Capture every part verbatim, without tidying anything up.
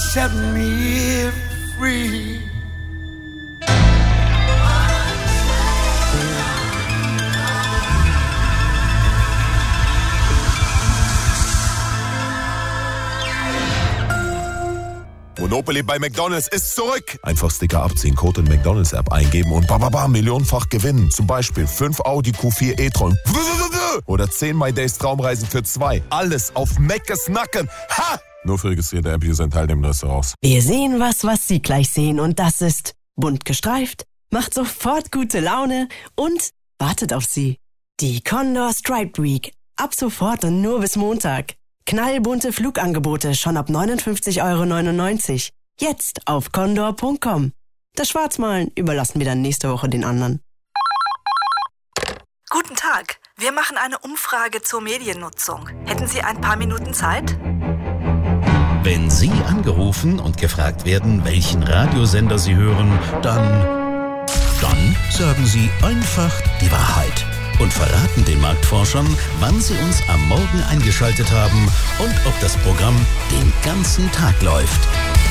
set me free. Monopoly bei McDonald's ist zurück. Einfach Sticker abziehen, Code in McDonald's App eingeben und bababa, millionenfach gewinnen. Zum Beispiel fünf Audi Q vier e-tron oder zehn My Days Traumreisen für zwei. Alles auf Meckes Nacken. Ha! Nur für registrierte App-User in teilnehmenden Restaurants. Wir sehen was, was Sie gleich sehen und das ist bunt gestreift, macht sofort gute Laune und wartet auf Sie. Die Condor Striped Week. Ab sofort und nur bis Montag. Knallbunte Flugangebote schon ab neunundfünfzig Euro neunundneunzig. Jetzt auf condor punkt com. Das Schwarzmalen überlassen wir dann nächste Woche den anderen. Guten Tag. Wir machen eine Umfrage zur Mediennutzung. Hätten Sie ein paar Minuten Zeit? Wenn Sie angerufen und gefragt werden, welchen Radiosender Sie hören, dann, dann sagen Sie einfach die Wahrheit und verraten den Marktforschern, wann sie uns am Morgen eingeschaltet haben und ob das Programm den ganzen Tag läuft.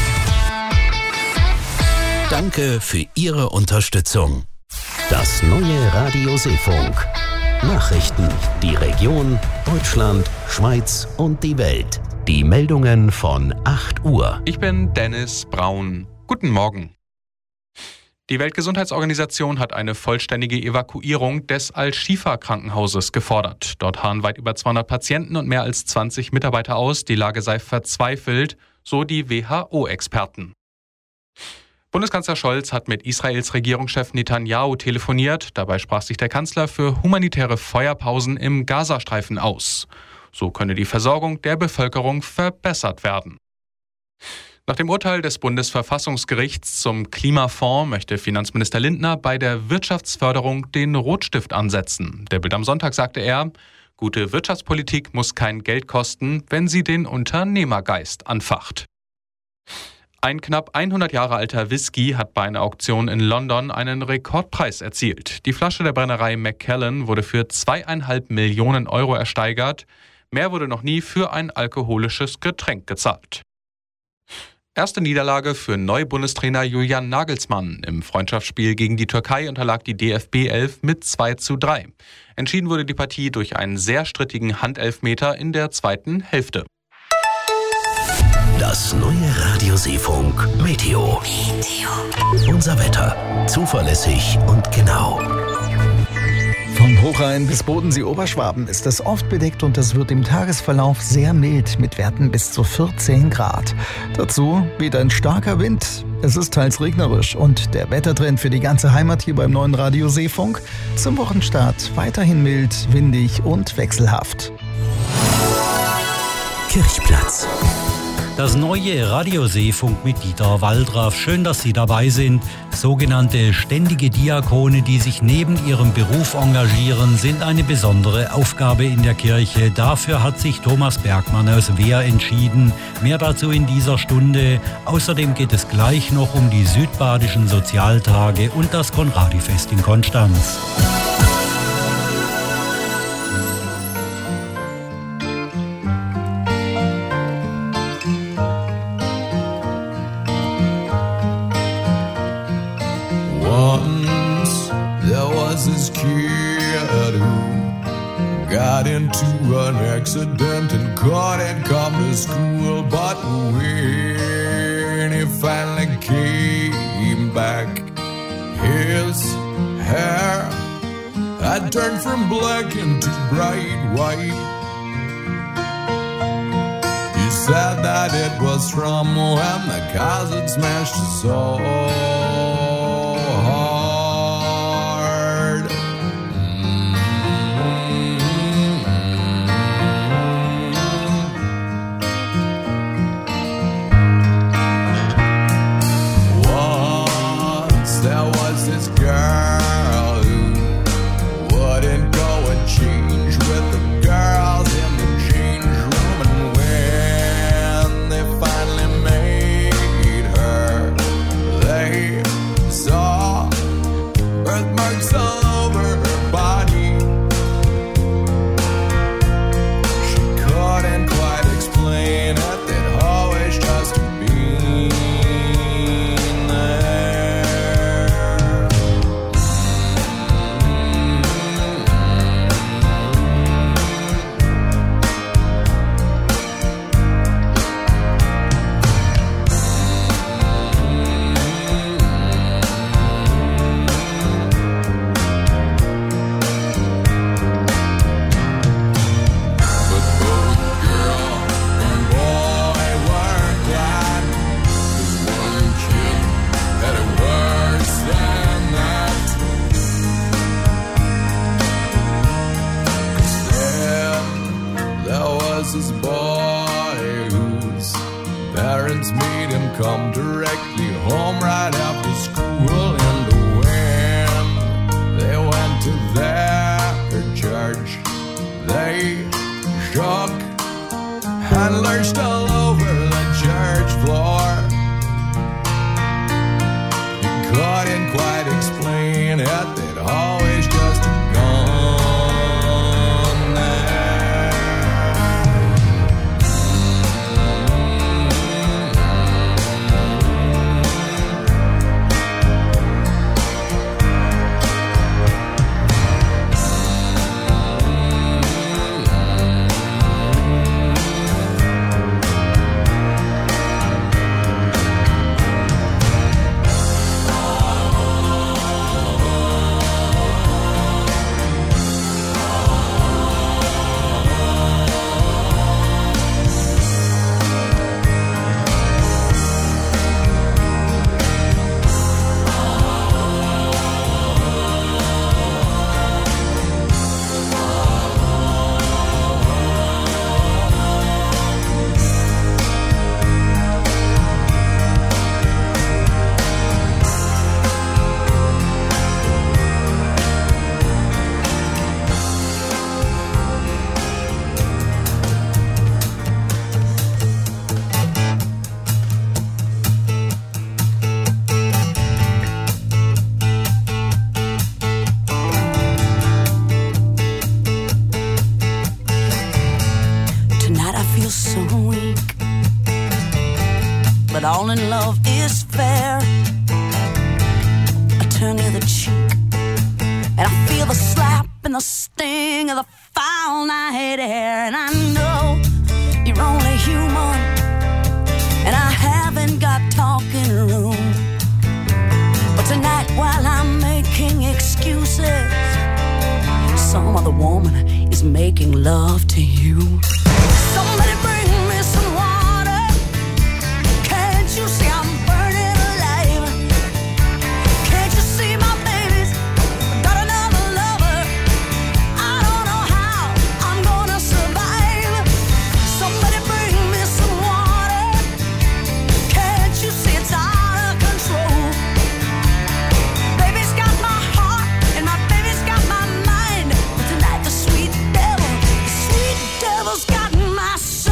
Danke für Ihre Unterstützung. Das neue Radio Seefunk. Nachrichten, die Region, Deutschland, Schweiz und die Welt. Die Meldungen von acht Uhr. Ich bin Dennis Braun. Guten Morgen. Die Weltgesundheitsorganisation hat eine vollständige Evakuierung des Al-Shifa-Krankenhauses gefordert. Dort harren weit über zweihundert Patienten und mehr als zwanzig Mitarbeiter aus. Die Lage sei verzweifelt, so die W H O-Experten. Bundeskanzler Scholz hat mit Israels Regierungschef Netanyahu telefoniert. Dabei sprach sich der Kanzler für humanitäre Feuerpausen im Gazastreifen aus. So könne die Versorgung der Bevölkerung verbessert werden. Nach dem Urteil des Bundesverfassungsgerichts zum Klimafonds möchte Finanzminister Lindner bei der Wirtschaftsförderung den Rotstift ansetzen. Der Bild am Sonntag sagte er, gute Wirtschaftspolitik muss kein Geld kosten, wenn sie den Unternehmergeist anfacht. Ein knapp hundert Jahre alter Whisky hat bei einer Auktion in London einen Rekordpreis erzielt. Die Flasche der Brennerei Macallan wurde für zweieinhalb Millionen Euro ersteigert. Mehr wurde noch nie für ein alkoholisches Getränk gezahlt. Erste Niederlage für Neu-Bundestrainer Julian Nagelsmann. Im Freundschaftsspiel gegen die Türkei unterlag die D F B elf mit zwei zu drei. Entschieden wurde die Partie durch einen sehr strittigen Handelfmeter in der zweiten Hälfte. Das neue Radio Seefunk Meteo. Meteo. Unser Wetter. Zuverlässig und genau. Vom Hochrhein bis Bodensee-Oberschwaben ist es oft bedeckt und es wird im Tagesverlauf sehr mild mit Werten bis zu vierzehn Grad. Dazu weht ein starker Wind. Es ist teils regnerisch und der Wettertrend für die ganze Heimat hier beim neuen Radio Seefunk zum Wochenstart weiterhin mild, windig und wechselhaft. Kirchplatz. Das neue Radio Seefunk mit Dieter Waldraff. Schön, dass Sie dabei sind. Sogenannte ständige Diakone, die sich neben ihrem Beruf engagieren, sind eine besondere Aufgabe in der Kirche. Dafür hat sich Thomas Bergmann aus Wehr entschieden. Mehr dazu in dieser Stunde. Außerdem geht es gleich noch um die südbadischen Sozialtage und das Konradi-Fest in Konstanz. Into an accident and couldn't come to school, but when he finally came back, his hair had turned from black into bright white. He said that it was from when the cars had smashed his soul. They parents made him come directly home right after school. And when they went to their church, they shook and lurched all over the church floor. He couldn't quite explain it, they'd always just gone there. But all in love is fair. I turn the other cheek, and I feel the slap and the sting of the foul night air. And I know you're only human, and I haven't got talking room. But tonight, while I'm making excuses, some other woman is making love to you. Somebody bring me some water. Can't you see I'm burning alive? Can't you see my baby's got another lover? I don't know how I'm gonna survive. Somebody bring me some water. Can't you see it's out of control? Baby's got my heart and my baby's got my mind. But tonight the sweet devil, the sweet devil's got my soul.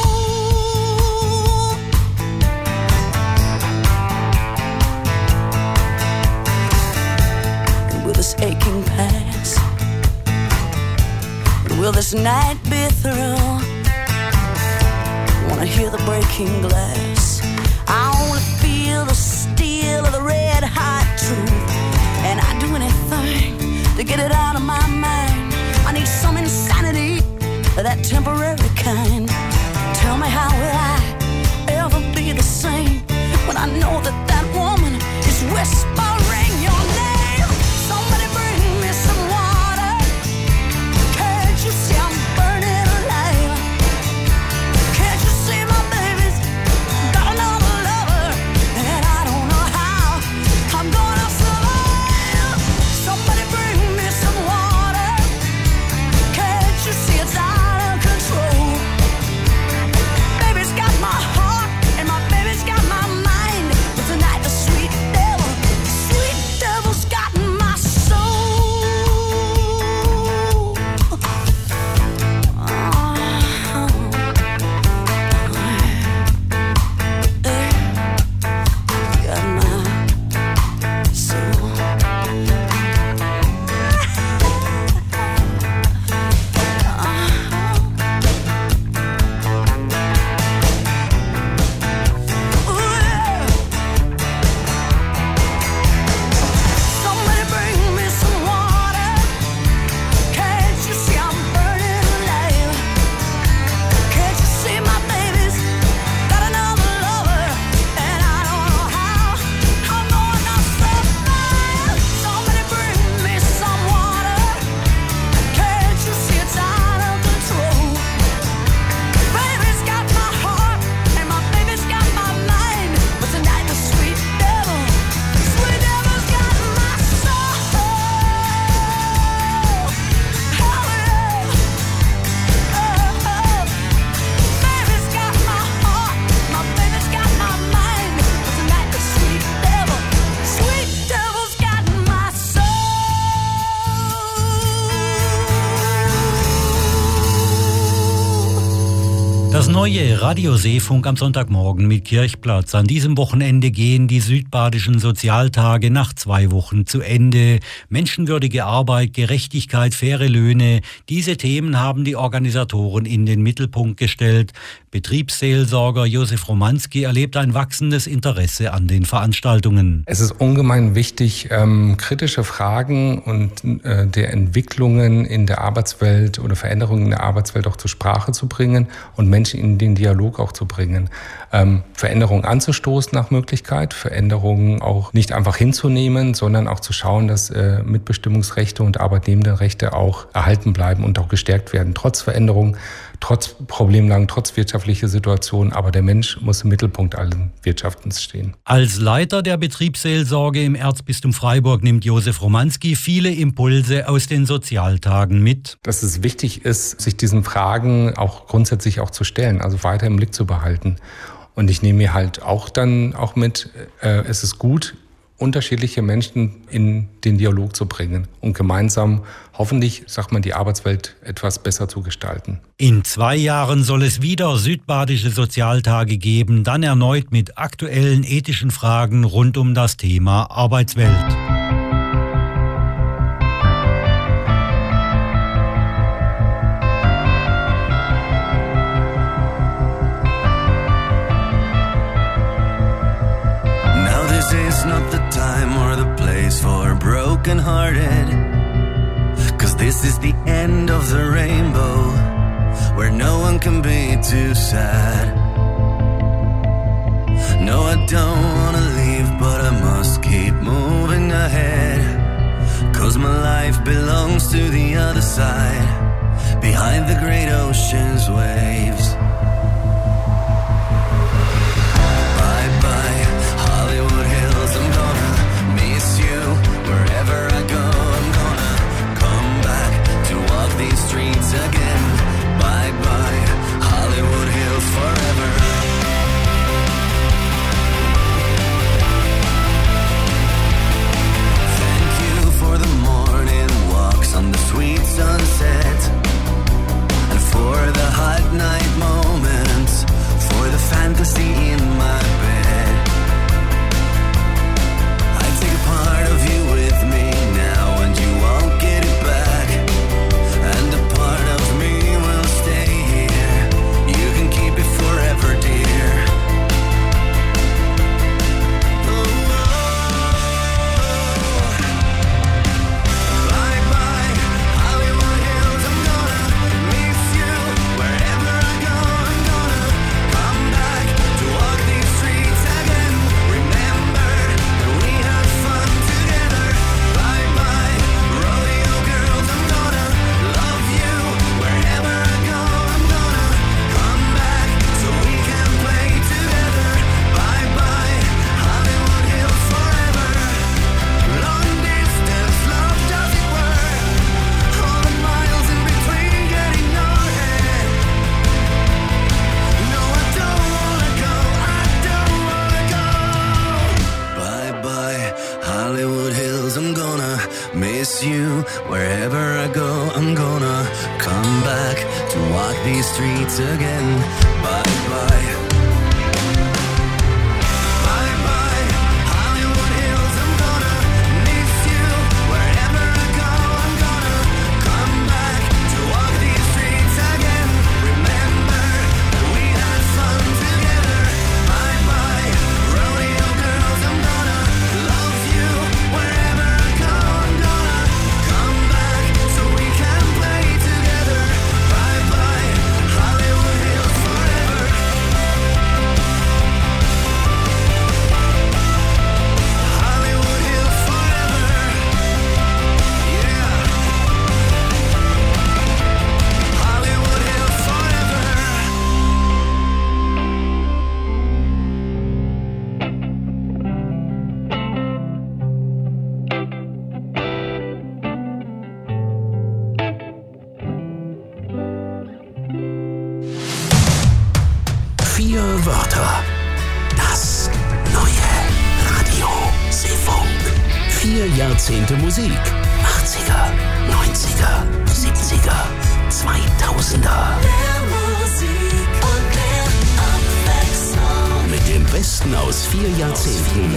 And will this aching pass? And will this night be through? Wanna hear the breaking glass. I wanna feel the steel of the red hot truth. And I'd do anything to get it out of my mind. I need some insanity, that temporary kind. Tell me, how will I ever be the same when I know that that woman is whispering your name? Somebody bring me some water. Can't you see I'm burning alive? Can't you see my baby's got another lover? And I don't know how I'm gonna survive. Somebody bring me some water. Can't you see it's out of control? neue Radio-Seefunk am Sonntagmorgen mit Kirchplatz. An diesem Wochenende gehen die südbadischen Sozialtage nach zwei Wochen zu Ende. Menschenwürdige Arbeit, Gerechtigkeit, faire Löhne. Diese Themen haben die Organisatoren in den Mittelpunkt gestellt. Betriebsseelsorger Josef Romanski erlebt ein wachsendes Interesse an den Veranstaltungen. Es ist ungemein wichtig, ähm, kritische Fragen und äh, der Entwicklungen in der Arbeitswelt oder Veränderungen in der Arbeitswelt auch zur Sprache zu bringen und Menschen in den Dialog auch zu bringen. Ähm, Veränderungen anzustoßen nach Möglichkeit, Veränderungen auch nicht einfach hinzunehmen, sondern auch zu schauen, dass äh, Mitbestimmungsrechte und Arbeitnehmendenrechte auch erhalten bleiben und auch gestärkt werden, trotz Veränderungen, trotz Problemlagen, trotz wirtschaftlicher Situationen. Aber der Mensch muss im Mittelpunkt allen Wirtschaftens stehen. Als Leiter der Betriebsseelsorge im Erzbistum Freiburg nimmt Josef Romanski viele Impulse aus den Sozialtagen mit. Dass es wichtig ist, sich diesen Fragen auch grundsätzlich auch zu stellen, also weiter im Blick zu behalten. Und ich nehme mir halt auch dann auch mit, äh, es ist gut, unterschiedliche Menschen in den Dialog zu bringen und gemeinsam hoffentlich, sagt man, die Arbeitswelt etwas besser zu gestalten. In zwei Jahren soll es wieder südbadische Sozialtage geben, dann erneut mit aktuellen ethischen Fragen rund um das Thema Arbeitswelt. Not the time or the place for broken-hearted, 'cause this is the end of the rainbow, where no one can be too sad. No, I don't wanna leave, but I must keep moving ahead, 'cause my life belongs to the other side, behind the great ocean's waves. Again, bye bye, Hollywood Hills forever. Thank you for the morning walks on the sweet sunset, and for the hot night moments, for the fantasy in my bed. I take a part of you with me now, and you won't get it back. And a part of me will stay here. You can keep it forever, dear. Oh, oh. Bye bye, Hollywood Hills. I'm gonna miss you wherever I go. I'm gonna come back to walk these streets again. Remember that we had fun together. Bye bye, rodeo girls. I'm gonna love you wherever I go. I'm gonna come back so we can play together. Bye bye, Hollywood Hills forever. Long distance love, does it work? All the miles in between getting your head. No, I don't wanna go. I don't wanna go. Bye bye, Hollywood Hills. I'm gonna miss you wherever I go. I'm gonna come back to walk these streets again. Bye bye. Bye bye, Hollywood Hills. I'm gonna miss you wherever I go. I'm gonna come back to walk these streets again. Remember that we had fun together. Bye bye, rodeo girls. I'm gonna love you wherever I go. I'm gonna come back so we can play together. Bye bye, Hollywood Hills forever. Hollywood Hills forever. Yeah. Hollywood Hills forever. Vier Wörter. Das neue Radio Seefunk. Vier Jahrzehnte Musik. achtziger, neunziger, siebziger, zweitausender. Mehr Musik und mehr Dem Besten aus vier Jahrzehnten.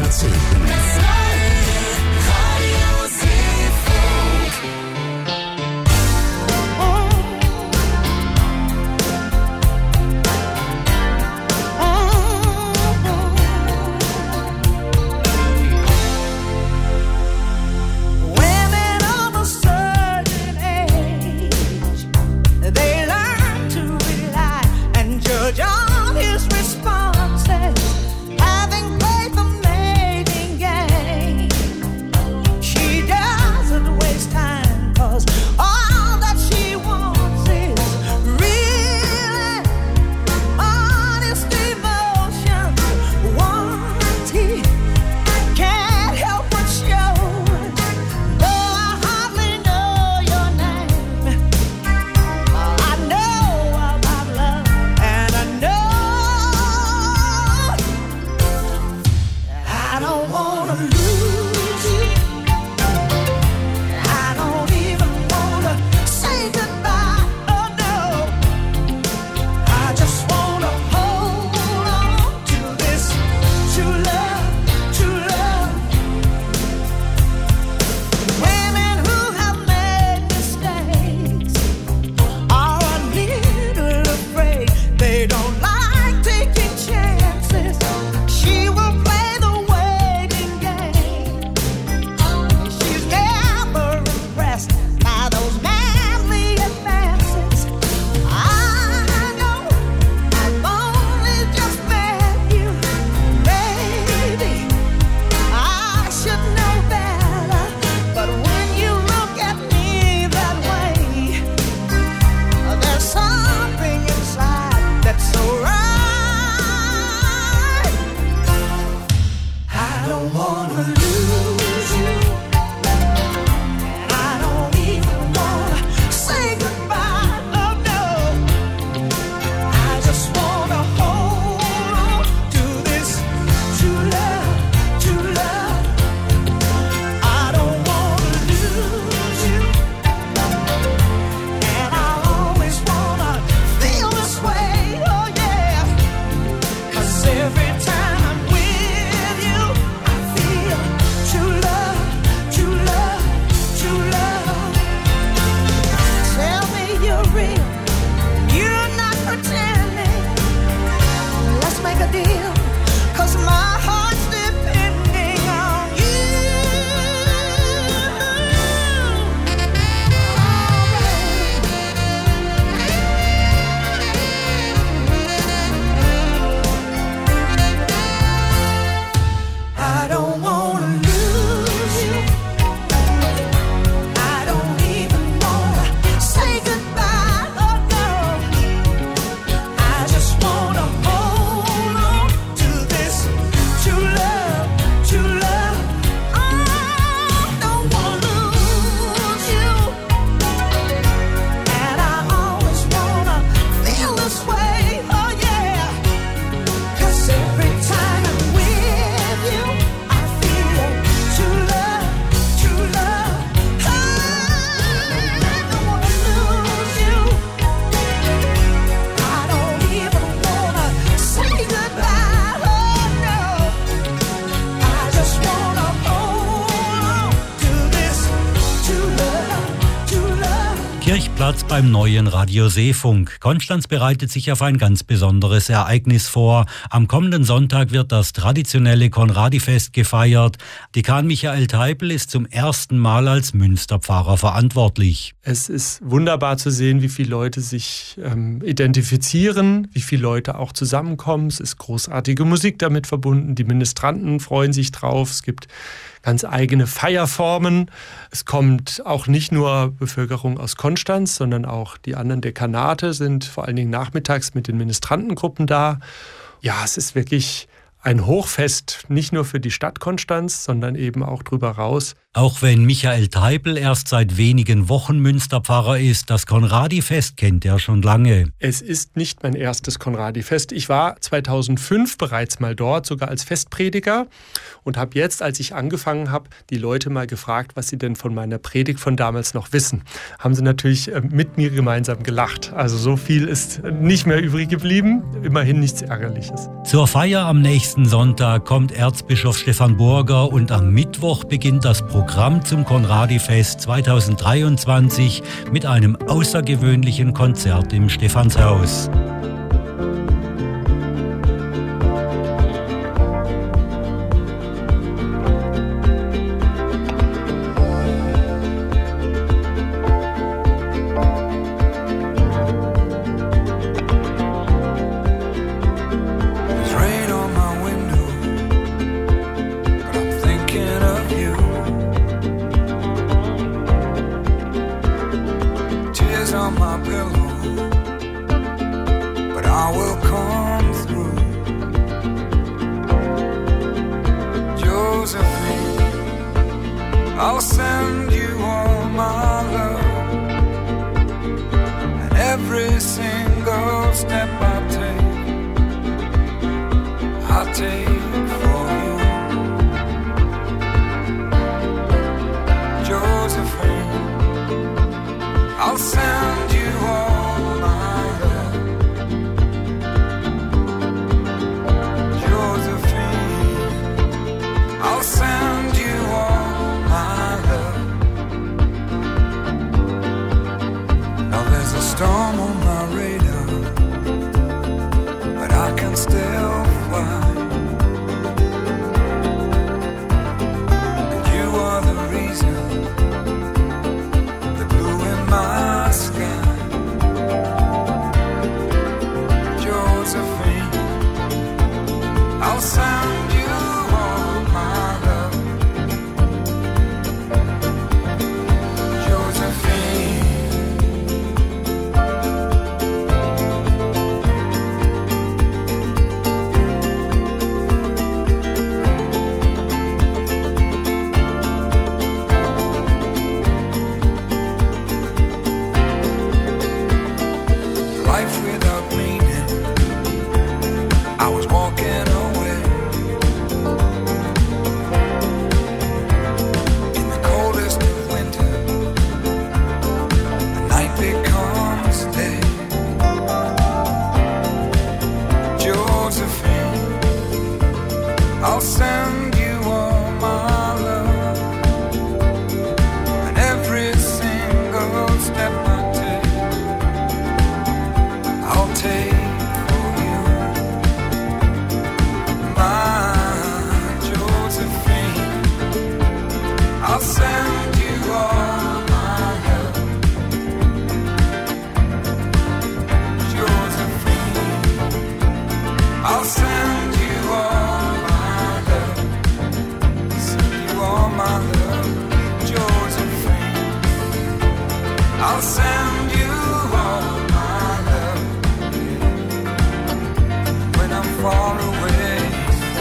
Women of a certain age, they learn to rely and judge on his responses, having played the mating game. She doesn't waste time, 'cause all that she wants is really honest emotion. What he can't help but show, though I hardly know your name. I know about love, and I know I don't wanna lose you. I don't even wanna say goodbye. Oh no, I just wanna hold on to this true love, true love. Women who have made mistakes are a little afraid. They don't like taking chances. She will play the waiting game. She's never impressed by those manly advances. I know I've only just met you, baby. I should know better, but when you look at me that way, there's something inside that's so right. I don't wanna lose you, and I don't even wanna say goodbye. Oh no, I just wanna hold on to this true love, true love. I don't wanna lose you, and I always wanna feel this way. Oh yeah, 'cause every time I'm with you, I feel true love, true love, true love. Tell me you're real, you're not pretending. Let's make a deal, 'cause my heart's depending on you. I don't wanna lose you. I don't even wanna say goodbye. Oh no, I just wanna hold on to this true love, true love. I don't wanna lose you, and I always wanna feel this way. Oh yeah, 'cause every time I'm with you, I feel true love, true love. I don't wanna lose you. I don't even wanna say goodbye. Oh no, I just wanna hold on to this true love, true love. Kirchplatz beim neuen Radio Seefunk. Konstanz bereitet sich auf ein ganz besonderes Ereignis vor. Am kommenden Sonntag wird das traditionelle Konradi-Fest gefeiert. Dekan Michael Teipel ist zum ersten Mal als Münsterpfarrer verantwortlich. Es ist wunderbar zu sehen, wie viele Leute sich ähm, identifizieren, wie viele Leute auch zusammenkommen. Es ist großartige Musik damit verbunden. Die Ministranten freuen sich drauf. Es gibt ganz eigene Feierformen. Es kommt auch nicht nur Bevölkerung aus Konstanz, sondern auch die anderen Dekanate sind vor allen Dingen nachmittags mit den Ministrantengruppen da. Ja, es ist wirklich ein Hochfest, nicht nur für die Stadt Konstanz, sondern eben auch drüber raus. Auch wenn Michael Teipel erst seit wenigen Wochen Münsterpfarrer ist, das Konradi-Fest kennt er schon lange. Es ist nicht mein erstes Konradi-Fest. Ich war zweitausendfünf bereits mal dort, sogar als Festprediger, und habe jetzt, als ich angefangen habe, die Leute mal gefragt, was sie denn von meiner Predigt von damals noch wissen. Haben sie natürlich mit mir gemeinsam gelacht. Also so viel ist nicht mehr übrig geblieben, immerhin nichts Ärgerliches. Zur Feier am nächsten Sonntag kommt Erzbischof Stefan Burger und am Mittwoch beginnt das Programm zum Konradi-Fest zweitausenddreiundzwanzig mit einem außergewöhnlichen Konzert im Stephanshaus. I'll send you all my love, and every single step I take, I'll take for you. Josephine, I'll send you all my love. Josephine, I'll send you all. Storm on my radar, but I can still fly. And you are the reason, the blue in my sky. Josephine, I'll send you all my love. Josephine. I'll send you all my love, and every single step I take, I'll take for you, my Josephine. I'll send you all my love, Josephine. I'll send you all. All my love, Josephine. I'll send you all my love when I'm far away.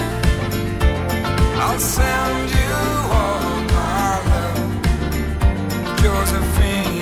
I'll send you all my love, Josephine.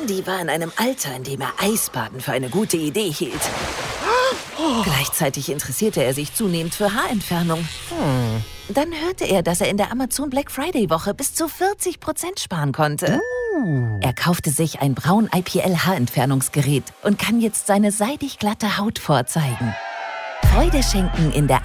Andy war in einem Alter, in dem er Eisbaden für eine gute Idee hielt. Gleichzeitig interessierte er sich zunehmend für Haarentfernung. Hm. Dann hörte er, dass er in der Amazon Black Friday Woche bis zu vierzig Prozent sparen konnte. Uh. Er kaufte sich ein Braun I P L Haarentfernungsgerät und kann jetzt seine seidig glatte Haut vorzeigen. Freude schenken in der